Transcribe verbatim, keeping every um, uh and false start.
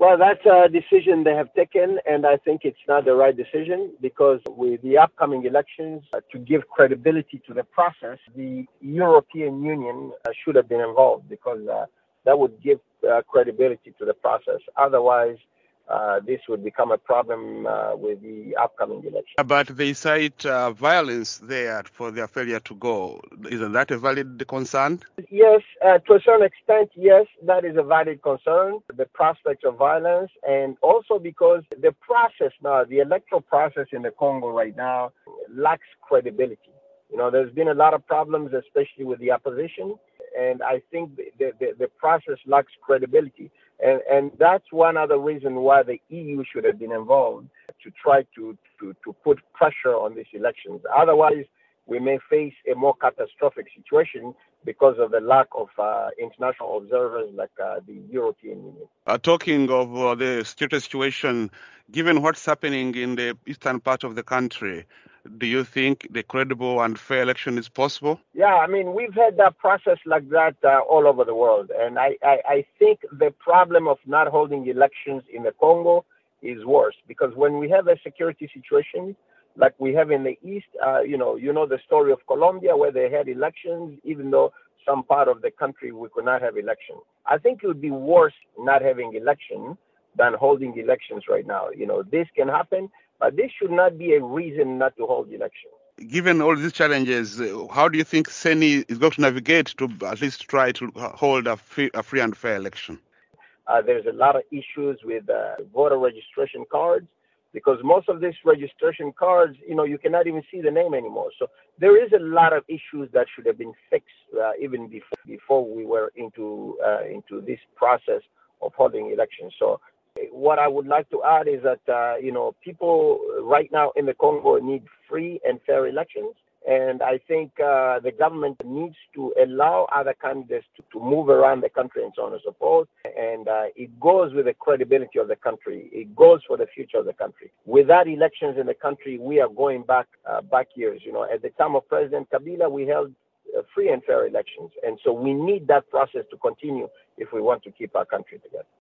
Well, that's a decision they have taken, and I think it's not the right decision because with the upcoming elections, uh, to give credibility to the process, the European Union uh, should have been involved because uh, that would give uh, credibility to the process. Otherwise, uh, this would become a problem uh, with the upcoming election. But they cite uh, violence there for their failure to go. Isn't that a valid concern? Yes, uh, to a certain extent, yes, that is a valid concern, the prospects of violence, and also because the process now, the electoral process in the Congo right now lacks credibility. You know, there's been a lot of problems, especially with the opposition, and I think the, the, the process lacks credibility. And, and that's one other reason why the E U should have been involved to try to, to, to put pressure on these elections. Otherwise, we may face a more catastrophic situation because of the lack of uh, international observers like uh, the European Union. Uh, talking of uh, the security situation, given what's happening in the eastern part of the country, do you think the credible and fair election is possible? Yeah, I mean, we've had that process like that uh, all over the world. And I, I, I think the problem of not holding elections in the Congo is worse because when we have a security situation like we have in the East, uh, you know, you know the story of Colombia where they had elections, even though some part of the country we could not have elections. I think it would be worse not having elections than holding elections right now. You know, this can happen, but this should not be a reason not to hold elections. Given all these challenges, uh, how do you think CENI is going to navigate to at least try to hold a free, a free and fair election? Uh, there's a lot of issues with uh, voter registration cards because most of these registration cards, you know, you cannot even see the name anymore. So there is a lot of issues that should have been fixed uh, even before, before we were into uh, into this process of holding elections. So what I would like to add is that, uh, you know, people right now in the Congo need free and fair elections. And I think uh, the government needs to allow other candidates to, to move around the country and so on and so forth. And uh, it goes with the credibility of the country. It goes for the future of the country. Without elections in the country, we are going back uh, back years. You know, at the time of President Kabila, we held uh, free and fair elections. And so we need that process to continue if we want to keep our country together.